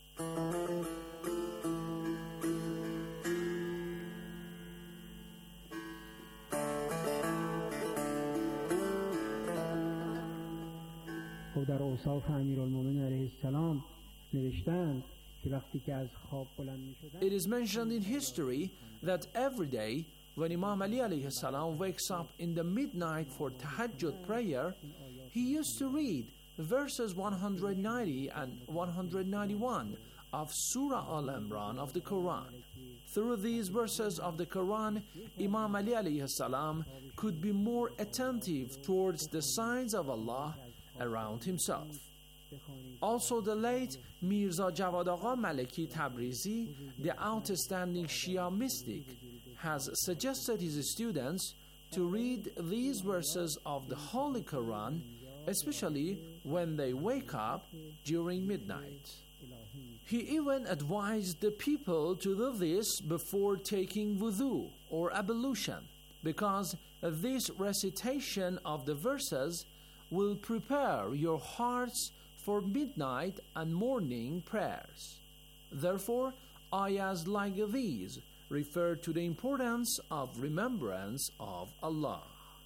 Speaker 23: خب در اوصاف امیرالمومنین علیه السلام نوشتن که وقتی که از خواب بلند می‌شدن
Speaker 22: It is mentioned in history that every day when Imam Ali alayhi salam wakes up in the midnight for tahajjud prayer, he used to read verses 190 and 191 of Surah Al-Imran of the Quran. Through these verses of the Quran, Imam Ali alayhi salam could be more attentive towards the signs of Allah around himself. Also, the late Mirza Jawad Agha Maliki Tabrizi, the outstanding Shia mystic, has suggested his students to read these verses of the Holy Quran, especially when they wake up during midnight. He even advised the people to do this before taking wudu or ablution, because this recitation of the verses will prepare your hearts for midnight and morning prayers. Therefore, ayahs like these refer to the importance of remembrance of Allah.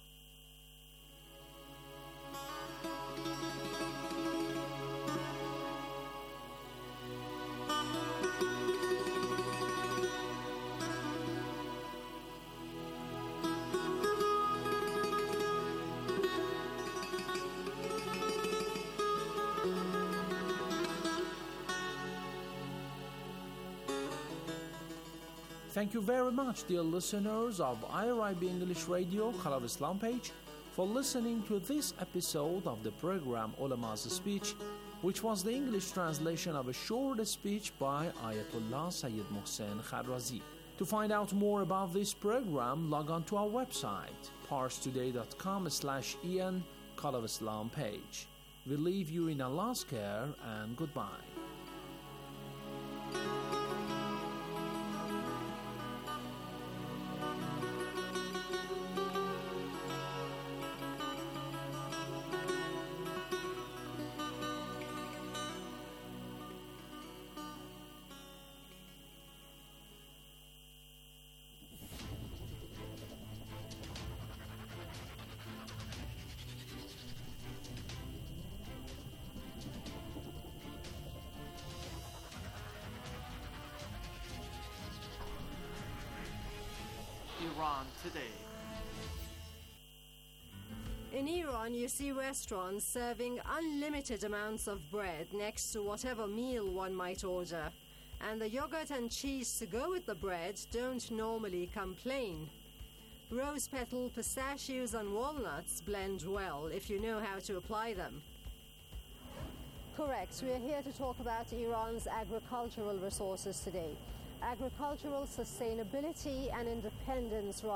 Speaker 22: Thank you very much, dear listeners of IRIB English Radio, Call of Islam page, for listening to this episode of the program Ulama's Speech, which was the English translation of a short speech by Ayatollah Sayyid Mohsen Kharrazi. To find out more about this program, log on to our website, parstoday.com/en, Call of Islam page. We leave you in Allah's care and goodbye.
Speaker 2: Iran Today.
Speaker 3: In Iran, you see restaurants serving unlimited amounts of bread next to whatever meal one might order. And the yogurt and cheese to go with the bread don't normally complain. Rose petal, pistachios and walnuts blend well if you know how to apply them. Correct. We are here to talk about Iran's agricultural resources today. Agricultural sustainability and independence